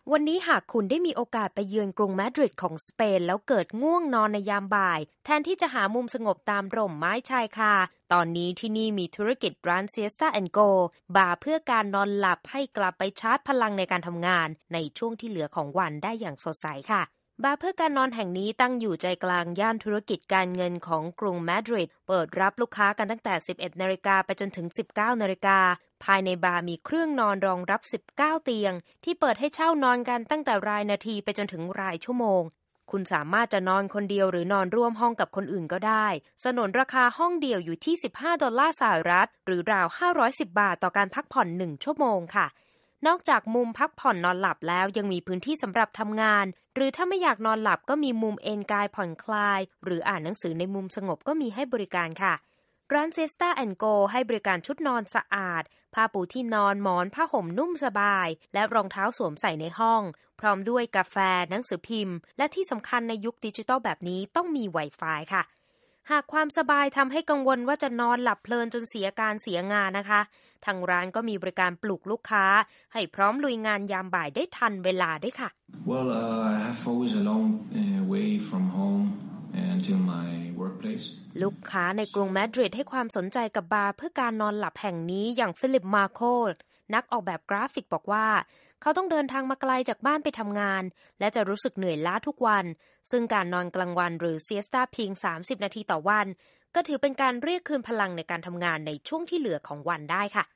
วันนี้หากคุณได้มีโอกาสไปเยือนกรุงมาดริดของสเปนแล้วเกิดง่วงนอนในยามบ่ายแทนที่จะหามุมสงบตามร่มไม้ชายคาตอนนี้ที่นี่มีธุรกิจร้าน Siesta & Go บาร์เพื่อการนอนหลับให้กลับไปชาร์จพลังในการทำงานในช่วงที่เหลือของวันได้อย่างสดใสค่ะบาร์เพื่อการนอนแห่งนี้ตั้งอยู่ใจกลางย่านธุรกิจการเงินของกรุงมาดริดเปิดรับลูกค้ากันตั้งแต่ 11 นาฬิกาไปจนถึง 19 นาฬิกาภายในบาร์มีเครื่องนอนรองรับ 19 เตียงที่เปิดให้เช่านอนกันตั้งแต่รายนาทีไปจนถึงรายชั่วโมงคุณสามารถจะนอนคนเดียวหรือนอนร่วมห้องกับคนอื่นก็ได้สนนราคาห้องเดี่ยวอยู่ที่$15หรือราว510 บาทต่อการพักผ่อน1ชั่วโมงค่ะนอกจากมุมพักผ่อนนอนหลับแล้วยังมีพื้นที่สำหรับทำงานหรือถ้าไม่อยากนอนหลับก็มีมุมเอนกายผ่อนคลายหรืออ่านหนังสือในมุมสงบก็มีให้บริการค่ะร้าน Siesta & Go ให้บริการชุดนอนสะอาดผ้าปูที่นอนหมอนผ้าห่มนุ่มสบายและรองเท้าสวมใส่ในห้องพร้อมด้วยกาแฟหนังสือพิมพ์และที่สำคัญในยุคดิจิทัลแบบนี้ต้องมี Wi-Fi ค่ะหากความสบายทำให้กังวลว่าจะนอนหลับเพลินจนเสียการเสียงานนะคะทางร้านก็มีบริการปลุกลูกค้าให้พร้อมลุยงานยามบ่ายได้ทันเวลาด้วยค่ะ Well, I have always a long way from home until my workplace. ลูกค้าในกรุงมาดริดให้ความสนใจกับบาร์เพื่อการนอนหลับแห่งนี้อย่างฟิลิปมาโคนักออกแบบกราฟิกบอกว่าเขาต้องเดินทางมาไกลจากบ้านไปทำงานและจะรู้สึกเหนื่อยล้าทุกวันซึ่งการนอนกลางวันหรือเซียสตาเพียง30 นาทีต่อวันก็ถือเป็นการเรียกคืนพลังในการทำงานในช่วงที่เหลือของวันได้ค่ะ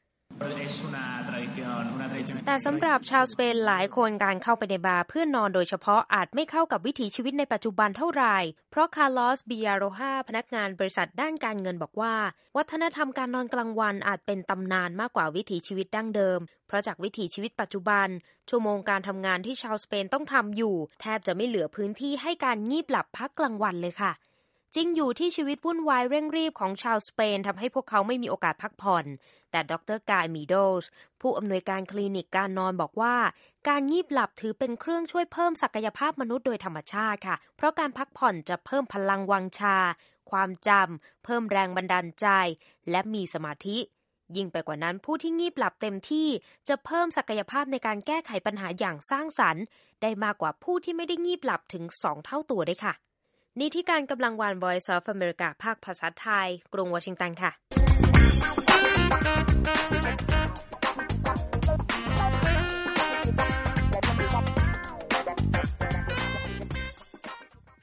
แต่สำหรับชาวสเปนหลายคนการเข้าไปในบาร์เพื่อนอนโดยเฉพาะอาจไม่เข้ากับวิถีชีวิตในปัจจุบันเท่าไหร่เพราะคาร์ลอส บิอาโรฮาพนักงานบริษัทด้านการเงินบอกว่าวัฒนธรรมการนอนกลางวันอาจเป็นตำนานมากกว่าวิถีชีวิตดั้งเดิมเพราะจากวิถีชีวิตปัจจุบันชั่วโมงการทำงานที่ชาวสเปนต้องทำอยู่แทบจะไม่เหลือพื้นที่ให้การงีบหลับพักกลางวันเลยค่ะจริงอยู่ที่ชีวิตวุ่นวายเร่งรีบของชาวสเปนทำให้พวกเขาไม่มีโอกาสพักผ่อนแต่ดร.กายมิโดสผู้อำนวยการคลินิกการนอนบอกว่าการงีบหลับถือเป็นเครื่องช่วยเพิ่มศักยภาพมนุษย์โดยธรรมชาติค่ะเพราะการพักผ่อนจะเพิ่มพลังวังชาความจำเพิ่มแรงบันดาลใจและมีสมาธิยิ่งไปกว่านั้นผู้ที่งีบหลับเต็มที่จะเพิ่มศักยภาพในการแก้ไขปัญหาอย่างสร้างสรรค์ได้มากกว่าผู้ที่ไม่ได้งีบหลับถึง2 เท่าตัวด้วยค่ะนี่ที่การกำลังวัน Voice of America ภาคภาษาไทยกรุงวอชิงตันค่ะ